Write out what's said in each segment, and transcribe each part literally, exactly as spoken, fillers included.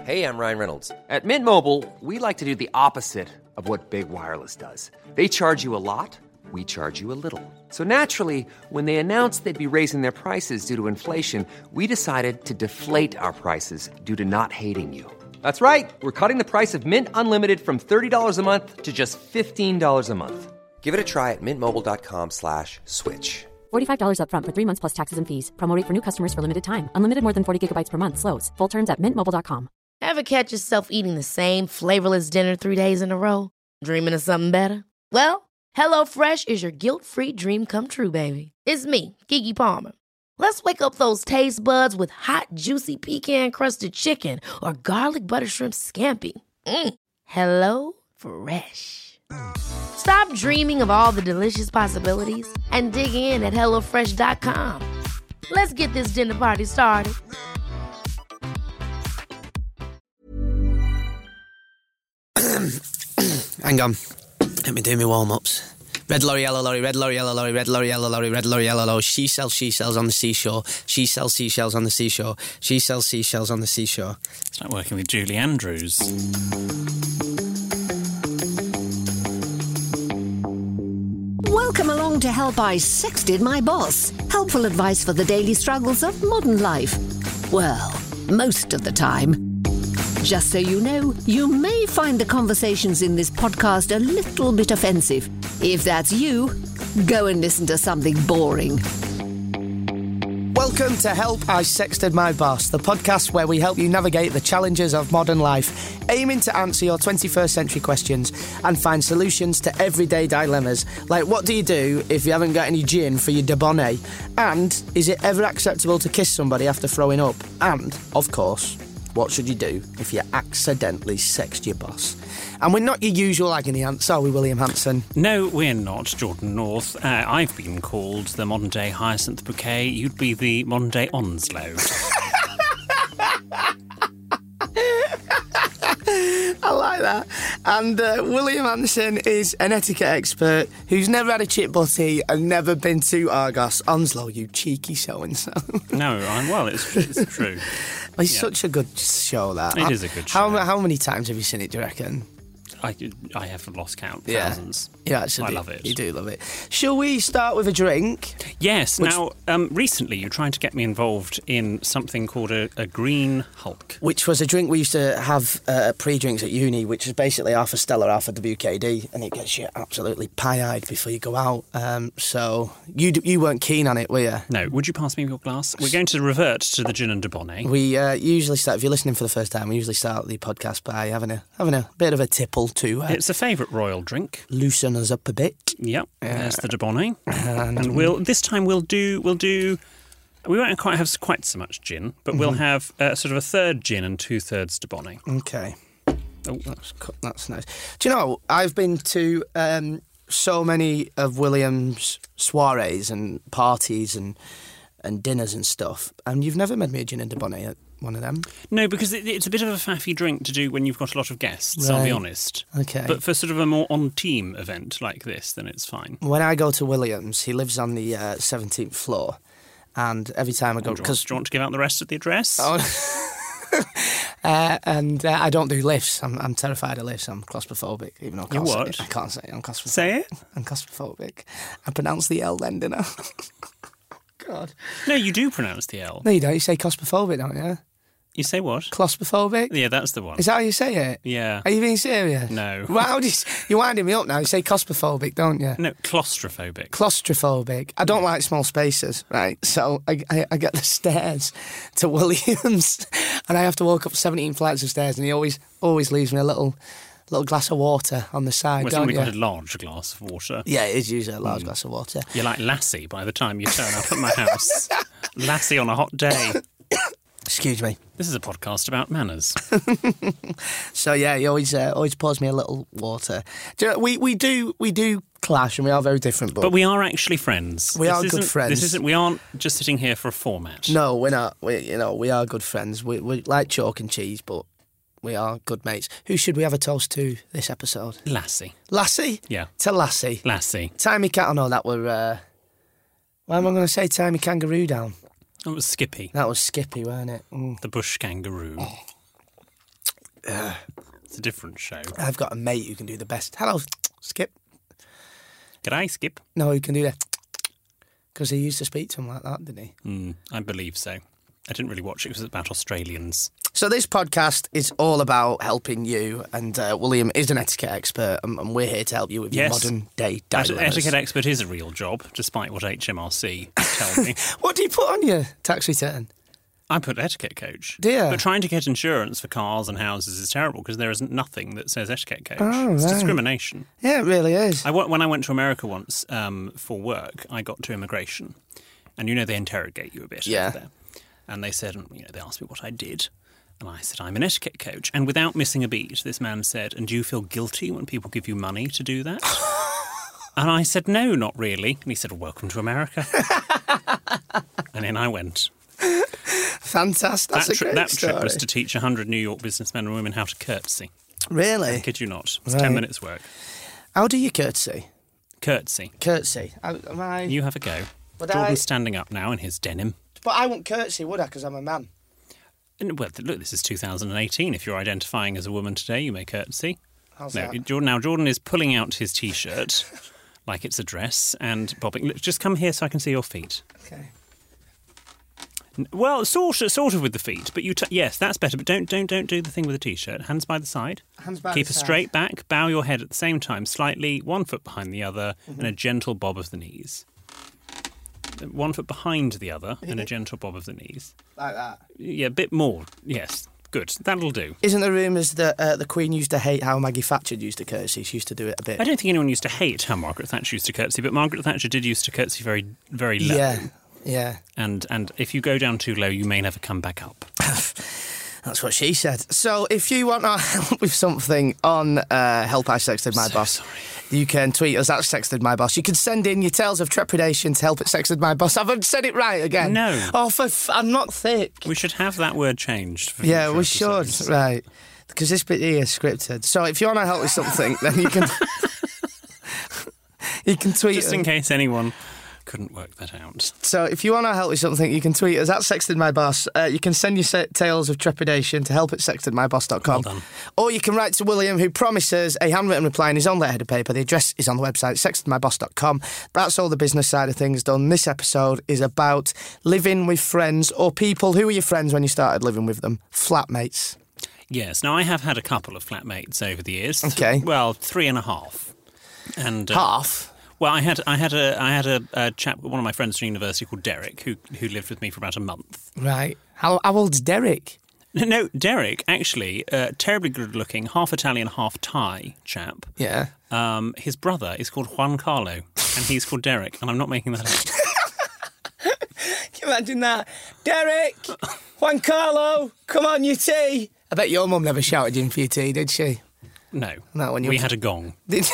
Hey, I'm Ryan Reynolds. At Mint Mobile, we like to do the opposite of what Big Wireless does. They charge you a lot, we charge you a little. So naturally, when they announced they'd be raising their prices due to inflation, we decided to deflate our prices due to not hating you. That's right. We're cutting the price of Mint Unlimited from thirty dollars a month to just fifteen dollars a month. Give it a try at mintmobile.com slash switch. forty-five dollars up front for three months plus taxes and fees. Promo rate for new customers for limited time. Unlimited more than forty gigabytes per month. Slows full terms at mint mobile dot com. Ever catch yourself eating the same flavorless dinner three days in a row? Dreaming of something better? Well, HelloFresh is your guilt-free dream come true, baby. It's me, Keke Palmer. Let's wake up those taste buds with hot, juicy pecan-crusted chicken or garlic butter shrimp scampi. Mm. Hello Fresh. Stop dreaming of all the delicious possibilities and dig in at hello fresh dot com. Let's get this dinner party started. Hang on. Let me do my warm-ups. Red lorry, yellow lorry, red lorry, yellow lorry, red lorry, yellow lorry, red lorry, yellow lorry. She sells seashells on the seashore. She sells seashells on the seashore. She sells seashells on the seashore. It's like working with Julie Andrews. Welcome along to Help I Sexted My Boss. Helpful advice for the daily struggles of modern life. Well, most of the time. Just so you know, you may find the conversations in this podcast a little bit offensive. If that's you, go and listen to something boring. Welcome to Help I Sexted My Boss, the podcast where we help you navigate the challenges of modern life, aiming to answer your twenty-first century questions and find solutions to everyday dilemmas, like what do you do if you haven't got any gin for your debonnaire? And is it ever acceptable to kiss somebody after throwing up? And, of course, what should you do if you accidentally sexed your boss? And we're not your usual agony ants, are we, William Hanson? No, we're not, Jordan North. Uh, I've been called the modern-day Hyacinth Bouquet. You'd be the modern-day Onslow. I like that. And uh, William Hanson is an etiquette expert who's never had a chip butty and never been to Argos. Onslow, you cheeky so-and-so. No, I'm, well, it's, it's true. It's Yeah. such a good show, that. It is a good show. How, how many times have you seen it, do you reckon? I, I have lost count. Yeah. Thousands. Yeah, actually, I love it. You do love it. Shall we start with a drink? Yes. Which- Now, um, recently you tried to get me involved in something called a, a green Hulk. Which was a drink we used to have uh, pre-drinks at uni, which is basically half a Stella, half a W K D, and it gets you absolutely pie-eyed before you go out. Um, so you d- you weren't keen on it, were you? No. Would you pass me your glass? We're going to revert to the gin and debonnaire. We uh, usually start, if you're listening for the first time, we usually start the podcast by having a having a bit of a tipple to uh, It's a favourite royal drink. loosen us up a bit. Yep, there's the debonnaire, And, and we'll this time we'll do we'll do. We won't quite have quite so much gin, but we'll have uh, sort of a third gin and two thirds debonnaire. Okay. Oh, that's, co- that's nice. Do you know, I've been to um, so many of William's soirees and parties and and dinners and stuff, and you've never made me a gin and debonnaire at one of them. No, because it, it's a bit of a faffy drink to do when you've got a lot of guests. I'll be Right. honest. Okay. But for sort of a more on-team event like this, then it's fine. When I go to William's, he lives on the uh, seventeenth floor, and every time I go... Do you, want, do you want to give out the rest of the address? Oh, uh, and uh, I don't do lifts. I'm, I'm terrified of lifts. I'm claustrophobic, even though I can't You're say what? it. I can't say it. I'm claustrophobic. Say it. I'm claustrophobic. I pronounce the L then, didn't I? God. No, you do pronounce the L. No, you don't. You say claustrophobic, don't you? You say what? Claustrophobic? Yeah, that's the one. Is that how you say it? Yeah. Are you being serious? No. Well, how do you, you're winding me up now. You say claustrophobic, don't you? No, claustrophobic. Claustrophobic. I don't like small spaces, right? So I, I, I get the stairs to Williams and I have to walk up seventeen flights of stairs and he always always leaves me a little little glass of water on the side, Well, don't somebody you? got a large glass of water. Yeah, it is usually a large glass of water. You're like Lassie by the time you turn up at my house. Lassie on a hot day. Excuse me. This is a podcast about manners. So yeah, he always uh, always pours me a little water. Do you know, we we do we do clash and we are very different, but, But we are actually friends. We This are good isn't- friends. This isn't. We aren't just sitting here for a format. no, we're not. We you know we are good friends. We we like chalk and cheese, but we are good mates. Who should we have a toast to this episode? Lassie. Lassie. Yeah. To Lassie. Lassie. Timey cat. Oh no, that were. Uh, why am I going to say Timey kangaroo down? It was Skippy, That was Skippy, weren't it? Mm. the bush kangaroo. It's a different show. I've got a mate who can do the best. Hello, Skip. G'day, Skip. No, he can do that. Because he used to speak to him like that, didn't he? Mm, I believe so. I didn't really watch it. It was about Australians. So this podcast is all about helping you, and uh, William is an etiquette expert, and, and we're here to help you with Yes. your modern day Et- dilemmas. Etiquette expert is a real job, despite what H M R C tell me. What do you put on your tax return? I put etiquette coach. Do you? But trying to get insurance for cars and houses is terrible because there is nothing that says etiquette coach. Oh, it's right. discrimination. Yeah, it really is. I, wa- when I went to America once um, for work, I got to immigration. And, you know, they interrogate you a bit Yeah. over there. And they said, you know, they asked me what I did. And I said, I'm an etiquette coach. And without missing a beat, this man said, and do you feel guilty when people give you money to do that? And I said, no, not really. And he said, welcome to America. And in I went. Fantastic. That's that a tri- great that story. trip was to teach one hundred New York businessmen and women how to curtsy. Really? I kid you not. It's Right. ten minutes work. How do you curtsy? Curtsy. Curtsy. How, am I... You have a go. Would Jordan's I- standing up now in his denim. But I won't curtsy, would I? Because I'm a man. And, well, look, this is two thousand eighteen. If you're identifying as a woman today, you may curtsy. How's No, that? Jordan. Now Jordan is pulling out his t-shirt like it's a dress and bobbing. Look, just come here so I can see your feet. Okay. N- Well, sort of, sort of with the feet, but you. T- yes, that's better. But don't, don't, don't do the thing with the t-shirt. Hands by the side. Hands by Keep the a side. straight back. Bow your head at the same time, slightly, one foot behind the other, Mm-hmm. and a gentle bob of the knees. One foot behind the other, and a gentle bob of the knees. Like that. Yeah, a bit more. Yes, good. That'll do. Isn't there rumours that uh, the Queen used to hate how Maggie Thatcher used to curtsy? She used to do it a bit. I don't think anyone used to hate how Margaret Thatcher used to curtsy, but Margaret Thatcher did used to curtsy very, very low. Yeah, yeah. And and if you go down too low, you may never come back up. That's what she said. So if you want our help with something on uh, Help I Sexted My So Boss, sorry. you can tweet us at Sexted My Boss. You can send in your tales of trepidation to help at Sexted My Boss. Have I said it right again? No. Oh, for f- I'm not thick. We should have that word changed. For Yeah, future we should. episodes. Right. Because this bit here is scripted. So if you want to help with something, then you can... you can tweet Just in us. case anyone couldn't work that out. So if you want to help with something, you can tweet us at Sexted My Boss. Uh, you can send your se- tales of trepidation to help at sexted my boss dot com. Well done. Or you can write to William, who promises a handwritten reply in his own letterhead of paper. The address is on the website, sexted my boss dot com. That's all the business side of things done. This episode is about living with friends or people. Who were your friends when you started living with them? Flatmates. Yes. Now, I have had a couple of flatmates over the years. Okay. Well, three and a half. And uh, Half? Well, I had I had a I had a, a chap, one of my friends from university called Derek, who who lived with me for about a month. Right. How, how old's Derek? No, Derek, actually, uh, terribly good-looking, half Italian, half Thai chap. Yeah. Um, his brother is called Juan Carlo, and he's called Derek, and I'm not making that up. Can you imagine that? Derek! Juan Carlo! Come on, your tea! I bet your mum never shouted you in for your tea, did she? No, No, when you we were- had a gong. Did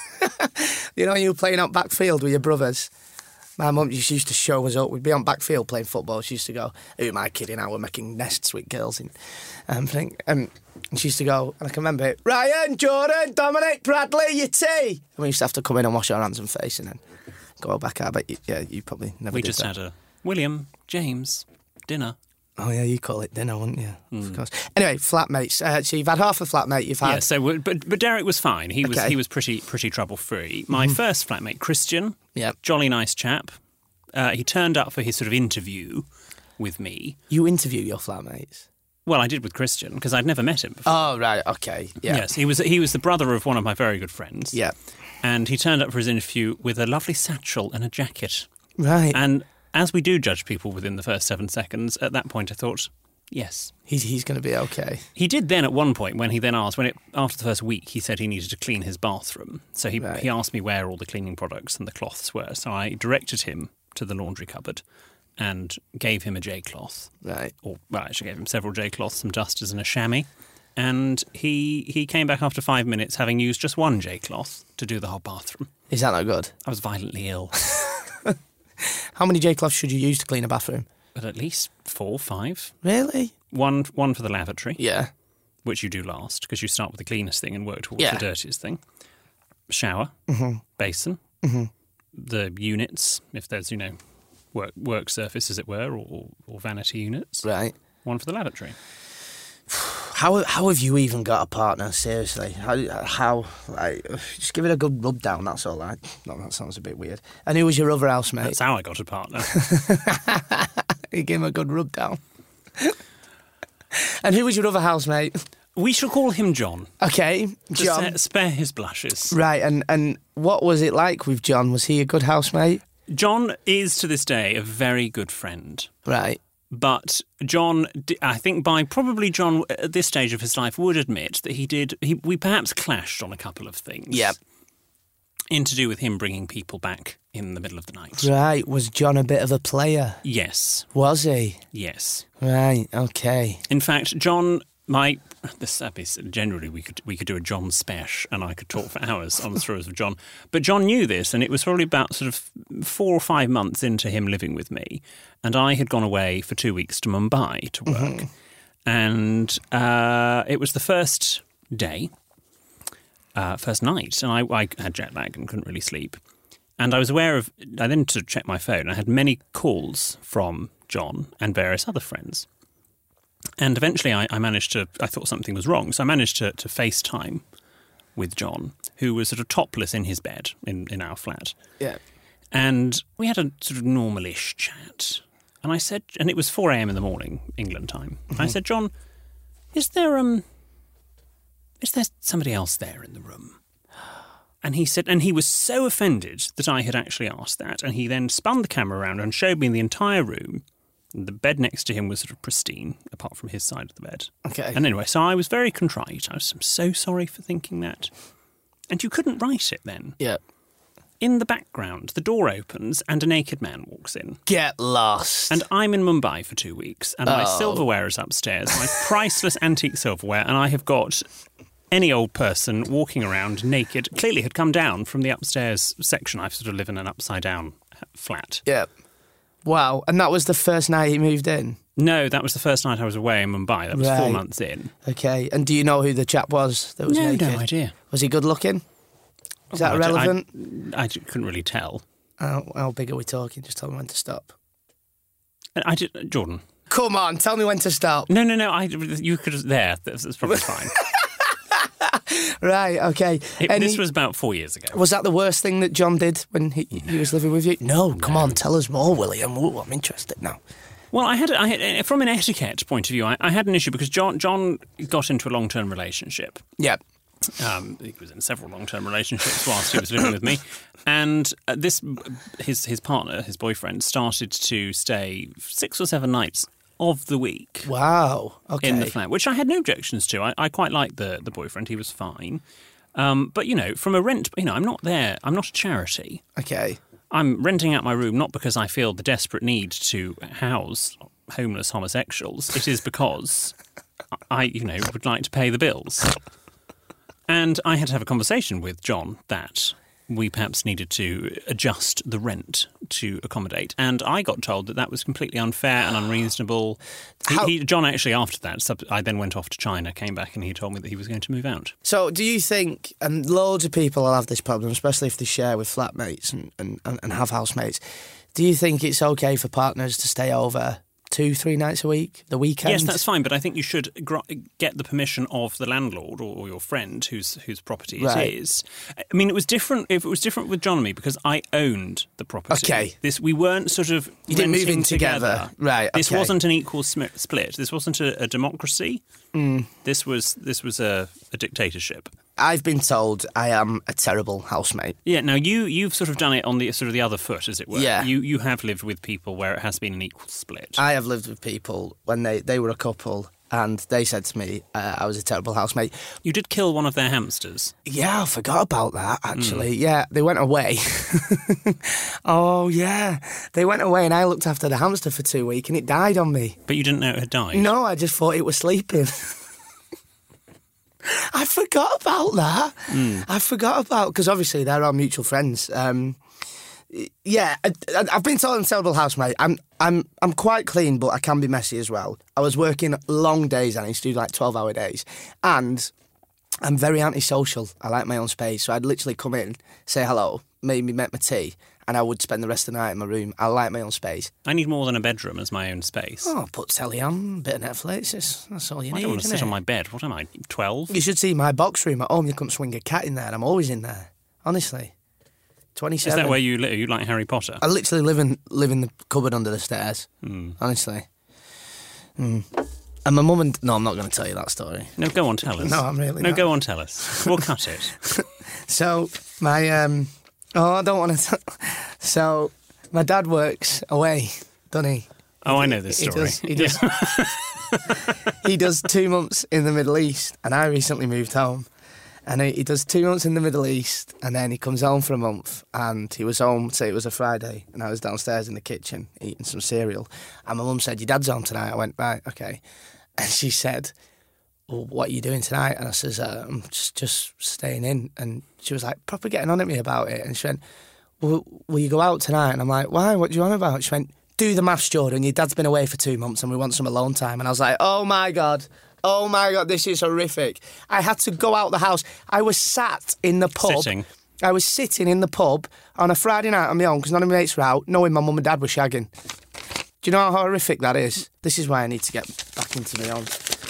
you know, you were playing out backfield with your brothers. My mum just used to show us up. We'd be on backfield playing football. She used to go, "Who am I kidding? I were making nests with girls." In, um, think, um, and she used to go, and I can remember it. Ryan, Jordan, Dominic, Bradley, your tea. And we used to have to come in and wash our hands and face, and then go back out. But yeah, you probably never. We did just that. had a William, James, dinner. Oh yeah, you call it dinner, wouldn't you? Of course. Anyway, flatmates. Uh, so you've had half a flatmate. You've had Yeah, so we- but but Derek was fine. He was Okay. he was pretty pretty trouble free. My first flatmate, Christian, yeah. jolly nice chap. Uh, he turned up for his sort of interview with me. You interview your flatmates. Well, I did with Christian because I'd never met him before. Oh right, okay, yeah, Yes, he was he was the brother of one of my very good friends. yeah, And he turned up for his interview with a lovely satchel and a jacket. right. And as we do judge people within the first seven seconds, at that point I thought, yes. he's he's going to be okay. He did then at one point when he then asked, when it after the first week, he said he needed to clean his bathroom. So he, Right. he asked me where all the cleaning products and the cloths were. So I directed him to the laundry cupboard and gave him a J-cloth. Right. Or, well, I actually gave him several J-cloths, some dusters and a chamois. And he he came back after five minutes having used just one J-cloth to do the whole bathroom. Is that not good? I was violently ill. How many J-cloths should you use to clean a bathroom? But at least four, five. Really? One one for the lavatory, Yeah. which you do last because you start with the cleanest thing and work towards Yeah. the dirtiest thing. Shower, basin, the units, if there's, you know, work work surface, as it were, or, or vanity units. Right. One for the lavatory. How how have you even got a partner? Seriously, how how like just give it a good rub down. That's all. Right? No, that sounds a bit weird. And who was your other housemate? That's how I got a partner. You gave him a good rub down. And who was your other housemate? We shall call him John. Okay, To John. sa- spare his blushes. Right, and and what was it like with John? Was he a good housemate? John is to this day a very good friend. Right. But John, I think by probably John at this stage of his life would admit that he did, he, we perhaps clashed on a couple of things. Yep. In to do with him bringing people back in the middle of the night. Right, was John a bit of a player? Yes. Was he? Yes. Right, okay. In fact, John, my, this generally we could we could do a John spesh and I could talk for hours on the stories of John. But John knew this, and it was probably about sort of four or five months into him living with me. And I had gone away for two weeks to Mumbai to work. Mm-hmm. And uh, it was the first day, uh, first night, and I, I had jet lag and couldn't really sleep. And I was aware of, I then sort of checked my phone. I had many calls from John and various other friends. And eventually I, I managed to, I thought something was wrong, so I managed to, to FaceTime with John, who was sort of topless in his bed in, in our flat. Yeah. And we had a sort of normal-ish chat. And I said, and it was four a.m. in the morning, England time. Mm-hmm. I said, John, is there, um, is there somebody else there in the room? And he said, and he was so offended that I had actually asked that. And he then spun the camera around and showed me the entire room. The bed next to him was sort of pristine, apart from his side of the bed. Okay. And anyway, so I was very contrite. I was I'm so sorry for thinking that. And you couldn't write it then. Yeah. In the background, the door opens and a naked man walks in. Get lost. And I'm in Mumbai for two weeks, and oh. my silverware is upstairs, my priceless antique silverware, and I have got any old person walking around naked, clearly had come down from the upstairs section. I sort of live in an upside-down flat. Yeah. Wow. And that was the first night he moved in? No, that was the first night I was away in Mumbai. That was right. four months in. Okay. And do you know who the chap was that was no, naked? No idea. Was he good looking? Is that oh, relevant? I, I, I couldn't really tell. How, how big are we talking? Just tell me when to stop. I, I did, Jordan. Come on, tell me when to stop. No, no, no. I, you could there. That's, that's probably fine. Right, okay. It, this he, was about four years ago. Was that the worst thing that John did when he, he was living with you? No, no. Come on, tell us more, William. Ooh, I'm interested now. Well, I had, I had, from an etiquette point of view, I, I had an issue because John, John got into a long-term relationship. Yeah. Um, he was in several long-term relationships whilst he was living with me, and uh, this his his partner, his boyfriend, started to stay six or seven nights of the week. Wow! Okay. In the flat, which I had no objections to. I, I quite liked the the boyfriend; he was fine. Um, but you know, from a rent, you know, I'm not there. I'm not a charity. Okay. I'm renting out my room not because I feel the desperate need to house homeless homosexuals. It is because I, you know, would like to pay the bills. And I had to have a conversation with John that we perhaps needed to adjust the rent to accommodate. And I got told that that was completely unfair and unreasonable. He, he, John actually, after that, sub, I then went off to China, came back, and he told me that he was going to move out. So do you think, and loads of people will have this problem, especially if they share with flatmates and, and, and have housemates, do you think it's okay for partners to stay over two, three nights a week, the weekend? Yes, that's fine, but I think you should gr- get the permission of the landlord or, or your friend whose whose property right. it is. I mean, it was different. If it was different with John and me because I owned the property. Okay, this we weren't sort of you didn't move in together, together. right? Okay. This wasn't an equal sm- split. This wasn't a, a democracy. Mm. This was this was a, a dictatorship. I've been told I am a terrible housemate. Yeah, now you, you've sort of done it on the sort of the other foot, as it were. Yeah. You you have lived with people where it has been an equal split. I have lived with people when they, they were a couple and they said to me uh, I was a terrible housemate. You did kill one of their hamsters. Yeah, I forgot about that, actually. Mm. Yeah, they went away. Oh, yeah. They went away and I looked after the hamster for two weeks and it died on me. But you didn't know it had died? No, I just thought it was sleeping. I forgot about that. Mm. I forgot about, because obviously they're our mutual friends. Um, yeah, I, I've been told I'm a terrible housemate. I'm, I'm, I'm quite clean, but I can be messy as well. I was working long days and I used to do like twelve-hour days. And I'm very antisocial. I like my own space. So I'd literally come in, say hello, made me make my tea, and I would spend the rest of the night in my room. I like my own space. I need more than a bedroom as my own space. Oh, put telly on, a bit of Netflix. It's, that's all you I need. don't want to isn't sit it? on my bed. What am I, twelve? You should see my box room at home. You couldn't swing a cat in there. I'm always in there. Honestly. twenty-seven. Is that where you live? You like Harry Potter? I literally live in, live in the cupboard under the stairs. Mm. Honestly. Mm. And my mum and... No, I'm not going to tell you that story. No, go on, tell us. No, I'm really No, not. go on, tell us. We'll cut it. So, my... Um, oh, I don't want to... So, my dad works away, doesn't he? Oh, I know this He story. does. He does, he does two months in the Middle East, and I recently moved home. And he, he does two months in the Middle East, and then he comes home for a month. And he was home, say it was a Friday, and I was downstairs in the kitchen eating some cereal. And my mum said, "Your dad's home tonight." I went, "Right, okay." And she said, "Well, what are you doing tonight?" And I says, uh, "I'm just just staying in." And she was like, proper getting on at me about it. And she went, well, "Will you go out tonight?" And I'm like, "Why? What do you want about?" She went, "Do the maths, Jordan. Your dad's been away for two months, and we want some alone time." And I was like, "Oh my God." Oh my God, this is horrific. I had to go out the house. I was sat in the pub. Sitting. I was sitting in the pub on a Friday night on my own because none of my mates were out, knowing my mum and dad were shagging. Do you know how horrific that is? This is why I need to get back into my own.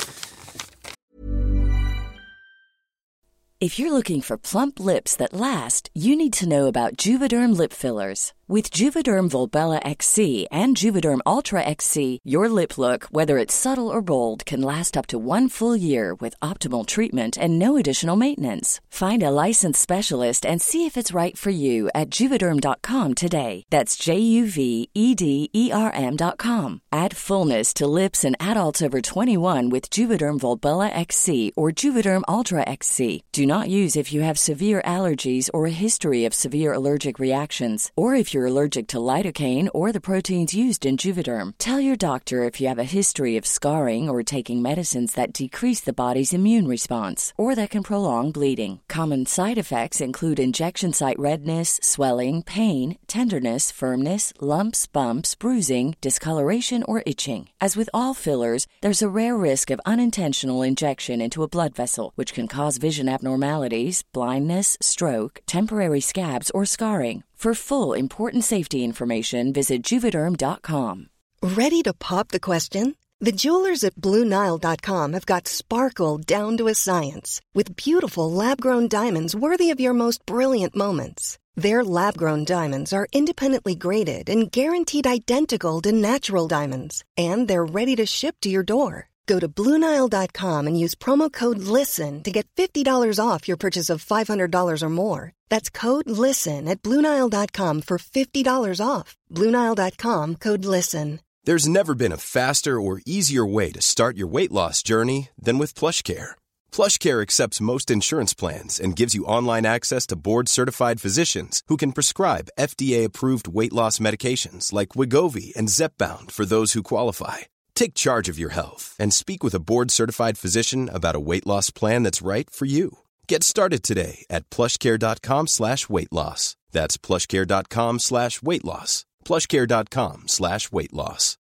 If you're looking for plump lips that last, you need to know about Juvederm lip fillers. With Juvederm Volbella X C and Juvederm Ultra X C, your lip look, whether it's subtle or bold, can last up to one full year with optimal treatment and no additional maintenance. Find a licensed specialist and see if it's right for you at Juvederm dot com today. That's J U V E D E R M dot com. Add fullness to lips in adults over twenty-one with Juvederm Volbella X C or Juvederm Ultra X C. Do not use if you have severe allergies or a history of severe allergic reactions, or if you're allergic to lidocaine or the proteins used in Juvederm. Tell your doctor if you have a history of scarring or taking medicines that decrease the body's immune response or that can prolong bleeding. Common side effects include injection site redness, swelling, pain, tenderness, firmness, lumps, bumps, bruising, discoloration, or itching. As with all fillers, there's a rare risk of unintentional injection into a blood vessel, which can cause vision abnormalities, blindness, stroke, temporary scabs, or scarring. For full, important safety information, visit Juvederm dot com. Ready to pop the question? The jewelers at Blue Nile dot com have got sparkle down to a science with beautiful lab-grown diamonds worthy of your most brilliant moments. Their lab-grown diamonds are independently graded and guaranteed identical to natural diamonds, and they're ready to ship to your door. Go to Blue Nile dot com and use promo code LISTEN to get fifty dollars off your purchase of five hundred dollars or more. That's code LISTEN at Blue Nile dot com for fifty dollars off. Blue Nile dot com, code LISTEN. There's never been a faster or easier way to start your weight loss journey than with PlushCare. PlushCare accepts most insurance plans and gives you online access to board-certified physicians who can prescribe F D A-approved weight loss medications like Wegovy and Zepbound for those who qualify. Take charge of your health and speak with a board-certified physician about a weight loss plan that's right for you. Get started today at plushcare.com slash weight loss. That's plushcare.com slash weight loss. plushcare.com slash weight loss.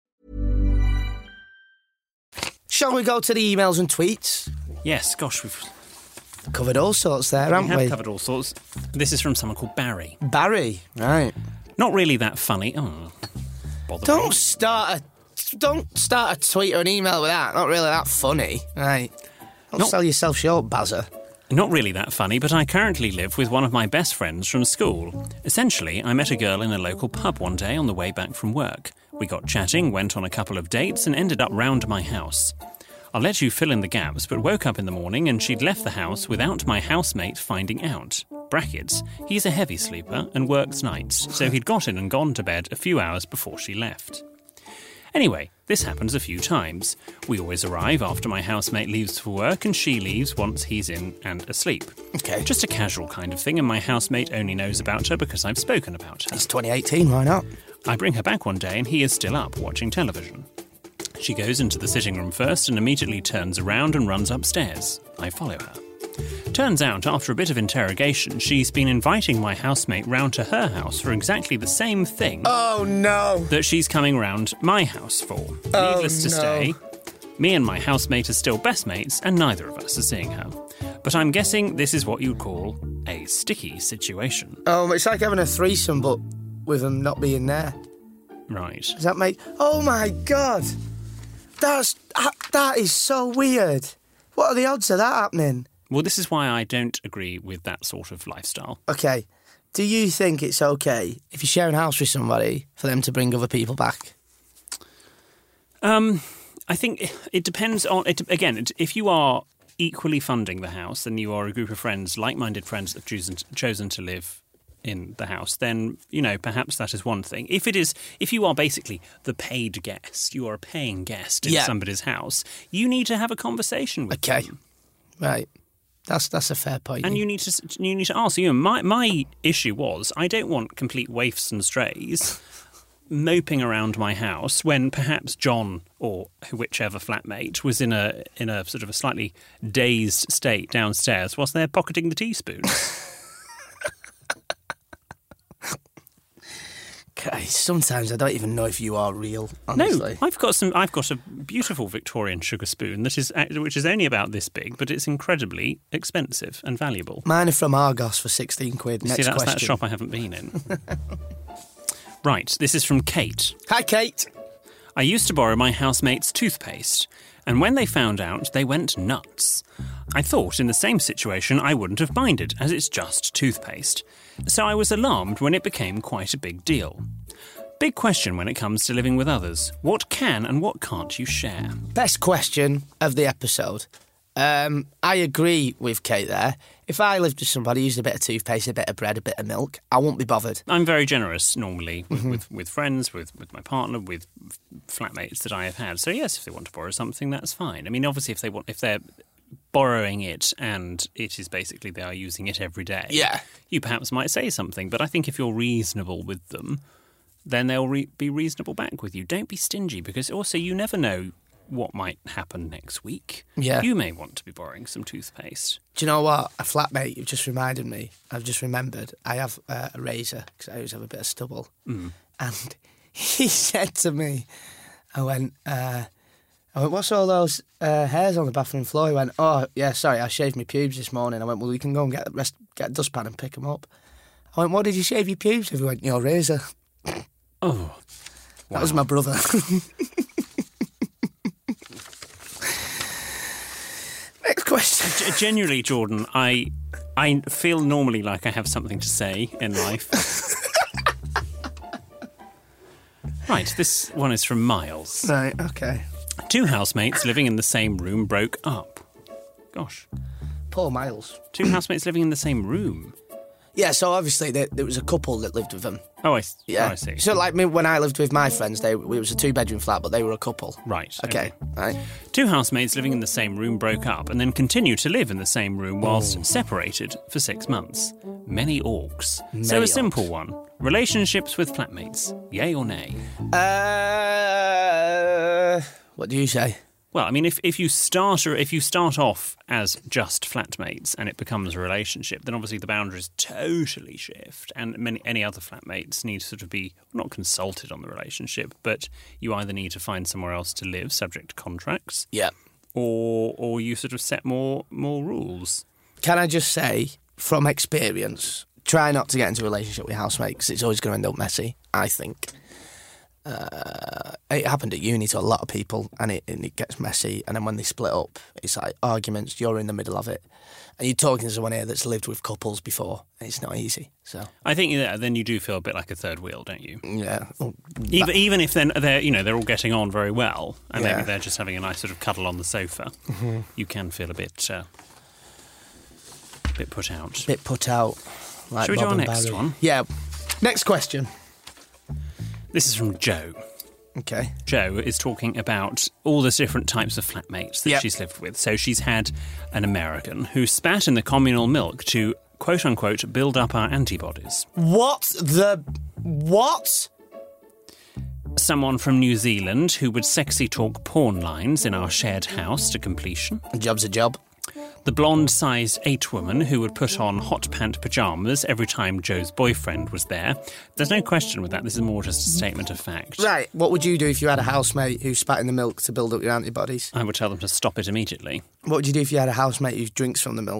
Shall we go to the emails and tweets? Yes, gosh, we've, Covered all sorts there, haven't we we? have covered all sorts. This is from someone called Barry. Barry, right. Not really that funny. Oh, bother Don't me. start a don't start a tweet or an email with that. Not really that funny, right? Don't Not- sell yourself short, Bazza. Not really that funny, but I currently live with one of my best friends from school. Essentially, I met a girl in a local pub one day on the way back from work. We got chatting, went on a couple of dates, and ended up round my house. I'll let you fill in the gaps, but woke up in the morning and she'd left the house without my housemate finding out. Brackets, he's a heavy sleeper and works nights, so he'd gotten and gone to bed a few hours before she left. Anyway, this happens a few times. We always arrive after my housemate leaves for work and she leaves once he's in and asleep. Okay. Just a casual kind of thing, and my housemate only knows about her because I've spoken about her. It's twenty eighteen, why not? I bring her back one day and he is still up watching television. She goes into the sitting room first and immediately turns around and runs upstairs. I follow her. Turns out, after a bit of interrogation, she's been inviting my housemate round to her house for exactly the same thing Oh, no. that she's coming round my house for. Oh, Needless to no. say, me and my housemate are still best mates and neither of us are seeing her. But I'm guessing this is what you'd call a sticky situation. Oh, it's like having a threesome, but with them not being there. Right. Does that make... Oh, my God. That's... That is so weird. What are the odds of that happening? Well, this is why I don't agree with that sort of lifestyle. OK. Do you think it's OK if you're sharing a house with somebody for them to bring other people back? Um, I think it depends on... It, again, if you are equally funding the house and you are a group of friends, like-minded friends that have chosen, chosen to live in the house, then, you know, perhaps that is one thing. If it is, if you are basically the paid guest, you are a paying guest in yeah. somebody's house, you need to have a conversation with okay. them. Right. That's that's a fair point. And you need to you need to ask. You know, my my issue was I don't want complete waifs and strays moping around my house when perhaps John or whichever flatmate was in a in a sort of a slightly dazed state downstairs whilst they're pocketing the teaspoons. Okay, sometimes I don't even know if you are real, honestly. No, I've got some. I've got a beautiful Victorian sugar spoon that is, which is only about this big, but it's incredibly expensive and valuable. Mine are from Argos for sixteen quid. Next See, that's question. that shop I haven't been in. Right, this is from Kate. Hi, Kate. I used to borrow my housemate's toothpaste, and when they found out, they went nuts. I thought in the same situation I wouldn't have minded, as it's just toothpaste. So I was alarmed when it became quite a big deal. Big question when it comes to living with others. What can and what can't you share? Best question of the episode. Um, I agree with Kate there. If I lived with somebody who used a bit of toothpaste, a bit of bread, a bit of milk, I won't be bothered. I'm very generous normally with, Mm-hmm. with, with friends, with, with my partner, with flatmates that I have had. So yes, if they want to borrow something, that's fine. I mean, obviously, if they want, if they're borrowing it and it is basically they are using it every day, yeah, you perhaps might say something. But I think if you're reasonable with them, then they'll re- be reasonable back with you. Don't be stingy, because also you never know what might happen next week. Yeah. You may want to be borrowing some toothpaste. Do you know what? A flatmate, you've just reminded me. I've just remembered. I have uh, a razor, because I always have a bit of stubble. Mm. And he said to me, I went, uh, I went, what's all those uh, hairs on the bathroom floor? He went, oh, yeah, sorry, I shaved my pubes this morning. I went, well, we can go and get the rest, get a dustpan and pick them up. I went, what did you shave your pubes with? He went, your razor. Oh, wow. That wow. was my brother. Next question. G- genuinely, Jordan, I I feel normally like I have something to say in life. Right, this one is from Miles. Right, okay. Two housemates living in the same room broke up. Gosh. Poor Miles. Two housemates living in the same room? Yeah, so obviously there, there was a couple that lived with them. Oh, I, yeah. oh, I see. So like me, when I lived with my friends, they it was a two-bedroom flat, but they were a couple. Right. Okay, right. Two housemates living in the same room broke up and then continued to live in the same room whilst oh. separated for six months. Many orcs. Many so a simple orcs. one. Relationships with flatmates. Yay or nay? Uh, what do you say? Well, I mean, if, if you start or if you start off as just flatmates and it becomes a relationship, then obviously the boundaries totally shift, and many any other flatmates need to sort of be not consulted on the relationship, but you either need to find somewhere else to live, subject to contracts, yeah, or or you sort of set more more rules. Can I just say, from experience, try not to get into a relationship with housemates because it's always going to end up messy, I think. Uh, it happened at uni to a lot of people, and it, and it gets messy, and then when they split up, it's like arguments, you're in the middle of it, and you're talking to someone here that's lived with couples before, and it's not easy. So I think yeah, then you do feel a bit like a third wheel, don't you? Yeah. Well, even that... even if then they're you know they're all getting on very well, and yeah. maybe they're just having a nice sort of cuddle on the sofa, mm-hmm. you can feel a bit uh, a bit put out. Bit put out. Like Shall we Bob do our and next Barry. one? Yeah. Next question. This is from Jo. Okay. Jo is talking about all the different types of flatmates that yep. she's lived with. So she's had an American who spat in the communal milk to, quote-unquote, build up our antibodies. What the... What? Someone from New Zealand who would sexy talk porn lines in our shared house to completion. A job's a job. The blonde-sized eight woman who would put on hot pant pyjamas every time Joe's boyfriend was there. There's no question with that. This is more just a statement of fact. Right. What would you do if you had a housemate who spat in the milk to build up your antibodies? I would tell them to stop it immediately. What would you do if you had a housemate who drinks from the milk?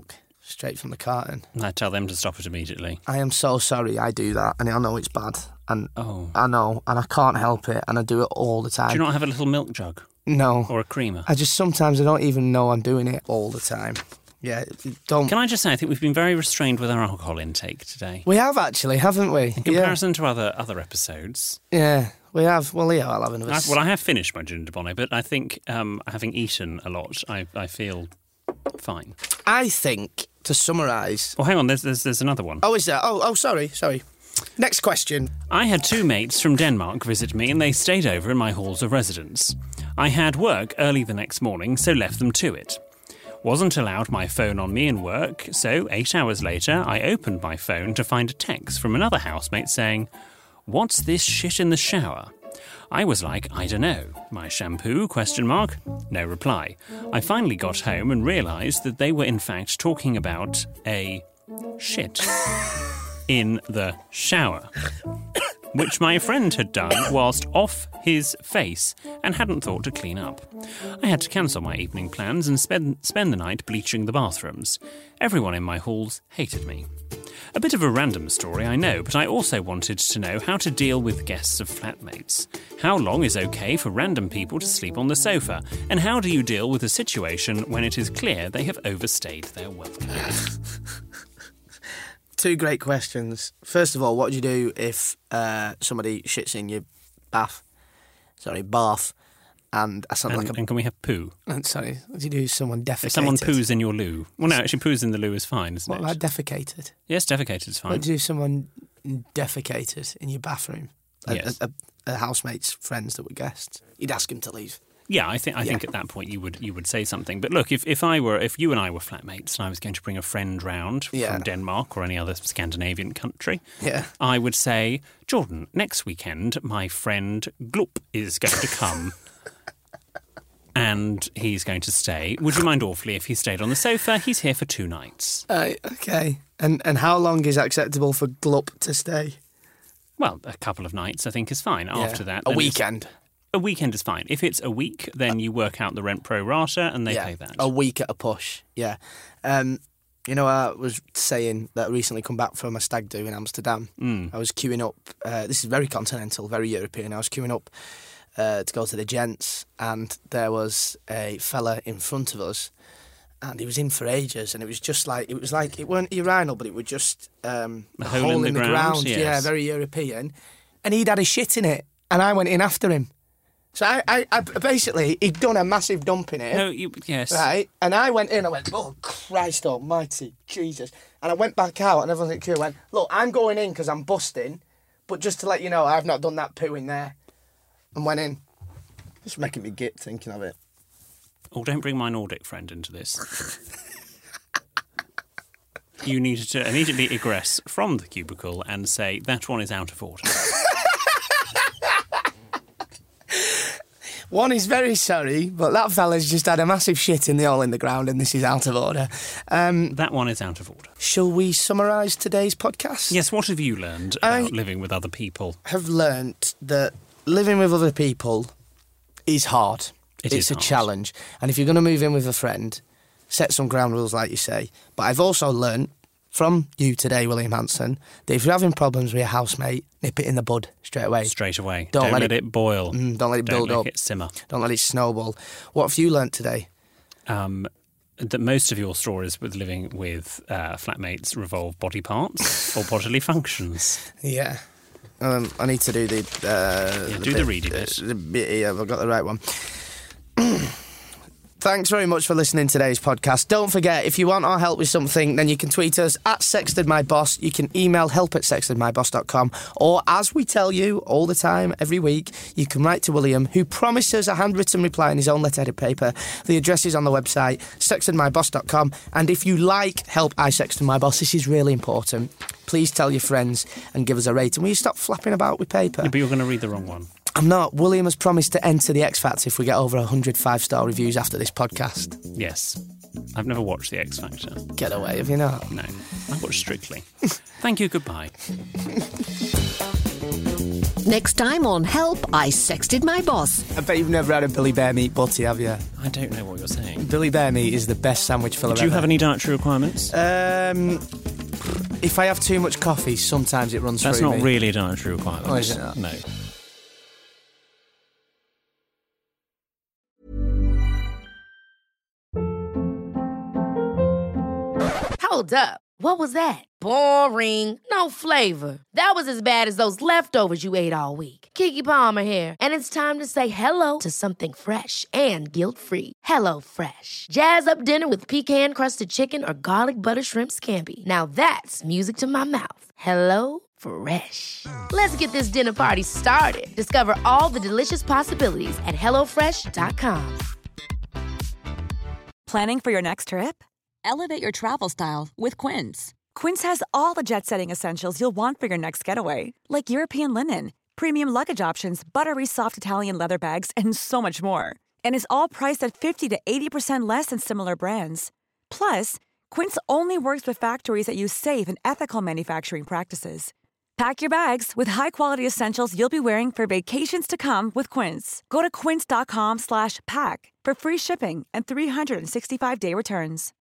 straight from the carton. And I tell them to stop it immediately. I am so sorry I do that, and I know it's bad. And oh. I know, and I can't help it, and I do it all the time. Do you not have a little milk jug? No. Or a creamer? I just sometimes I don't even know I'm doing it all the time. Yeah, don't... Can I just say, I think we've been very restrained with our alcohol intake today. We have actually, haven't we? In comparison yeah. to other other episodes. Yeah, we have. Well, yeah, I'll have another... I, well, I have finished my gin de bonnet, but I think um, having eaten a lot, I, I feel fine. I think, to summarise... Oh, hang on, there's, there's, there's another one. Oh, is there? Oh, oh, sorry, sorry. Next question. I had two mates from Denmark visit me and they stayed over in my halls of residence. I had work early the next morning, so left them to it. Wasn't allowed my phone on me in work, so eight hours later I opened my phone to find a text from another housemate saying, "What's this shit in the shower?" I was like, I don't know. My shampoo, question mark? No reply. I finally got home and realised that they were in fact talking about a shit in the shower, which my friend had done whilst off his face and hadn't thought to clean up. I had to cancel my evening plans and spend, spend the night bleaching the bathrooms. Everyone in my halls hated me. A bit of a random story, I know, but I also wanted to know how to deal with guests of flatmates. How long is okay for random people to sleep on the sofa? And how do you deal with a situation when it is clear they have overstayed their welcome? Two great questions. First of all, what do you do if uh, somebody shits in your bath? Sorry, bath. And I sound and, like a... And can we have poo? And sorry, what do you do if someone defecated? If someone poos in your loo. Well, no, actually poos in the loo is fine, isn't what it? What about defecated? Yes, defecated is fine. What do you do if someone defecated in your bathroom? A, yes. a, a, a housemate's friends that were guests. You'd ask him to leave. Yeah, I think I yeah. think at that point you would you would say something. But look, if, if I were if you and I were flatmates and I was going to bring a friend round yeah. from Denmark or any other Scandinavian country, yeah. I would say, Jordan, next weekend my friend Glup is going to come. And he's going to stay. Would you mind awfully if he stayed on the sofa? He's here for two nights. Uh, okay. And and how long is acceptable for Glup to stay? Well, a couple of nights I think is fine. Yeah. After that, a weekend. A weekend is fine. If it's a week, then you work out the rent pro rata and they yeah, pay that. A week at a push, yeah. Um, you know, I was saying that I recently come back from a stag do in Amsterdam. Mm. I was queuing up. Uh, this is very continental, very European. I was queuing up uh, to go to the gents, and there was a fella in front of us, and he was in for ages, and it was just like it was like it weren't urinal, but it was just um, a, a hole, hole in, in the, the ground. ground. Yes. Yeah, very European, and he'd had a shit in it, and I went in after him. So I, I, I basically, he'd done a massive dump in it. No, you, yes. Right, and I went in, I went, oh, Christ almighty, Jesus. And I went back out, and everyone at the queue went, look, I'm going in because I'm busting, but just to let you know, I've not done that poo in there. And went in. Just making me git thinking of it. Oh, don't bring my Nordic friend into this. You need to immediately egress from the cubicle and say, that one is out of order. One is very sorry, but that fella's just had a massive shit in the hole in the ground and this is out of order. Um, that one is out of order. Shall we summarise today's podcast? Yes, what have you learned about I living with other people? I have learnt that living with other people is hard. It it's is a hard. challenge. And if you're going to move in with a friend, set some ground rules like you say. But I've also learnt from you today, William Hanson, that if you're having problems with your housemate, nip it in the bud straight away. Straight away. Don't, don't let, let it, it boil. Mm, don't let it don't build let up. Don't let it simmer. Don't let it snowball. What have you learnt today? Um, that most of your stories with living with uh, flatmates revolve body parts or bodily functions. Yeah. Um, I need to do the... Uh, yeah, the do bit, the reading bit. Uh, the bit. Yeah, I've got the right one. Thanks very much for listening to today's podcast. Don't forget, if you want our help with something, then you can tweet us at SextedMyBoss. You can email help at sextedmyboss dot com. Or, as we tell you all the time, every week, you can write to William, who promises a handwritten reply in his own letter-headed paper. The address is on the website, sexted my boss dot com. And if you like Help I Sexted My Boss, this is really important. Please tell your friends and give us a rating. Will you stop flapping about with paper? Yeah, but you're going to read the wrong one. I'm not. William has promised to enter the X Factor if we get over one hundred five-star reviews after this podcast. Yes. I've never watched the X Factor. Get away, have you not? No. I watched Strictly. Thank you, goodbye. Next time on Help, I Sexted My Boss. I bet you've never had a Billy Bear meat butty, have you? I don't know what you're saying. Billy Bear meat is the best sandwich filler Do you ever. have any dietary requirements? Um, if I have too much coffee, sometimes it runs That's through not me. really a dietary requirement. Oh, is it not? No. Hold up. What was that? Boring. No flavor. That was as bad as those leftovers you ate all week. Keke Palmer here, and it's time to say hello to something fresh and guilt-free. Hello Fresh. Jazz up dinner with pecan-crusted chicken or garlic butter shrimp scampi. Now that's music to my mouth. Hello Fresh. Let's get this dinner party started. Discover all the delicious possibilities at hello fresh dot com. Planning for your next trip? Elevate your travel style with Quince. Quince has all the jet-setting essentials you'll want for your next getaway, like European linen, premium luggage options, buttery soft Italian leather bags, and so much more. And is all priced at fifty to eighty percent less than similar brands. Plus, Quince only works with factories that use safe and ethical manufacturing practices. Pack your bags with high-quality essentials you'll be wearing for vacations to come with Quince. Go to quince dot com slash pack for free shipping and three sixty-five day returns.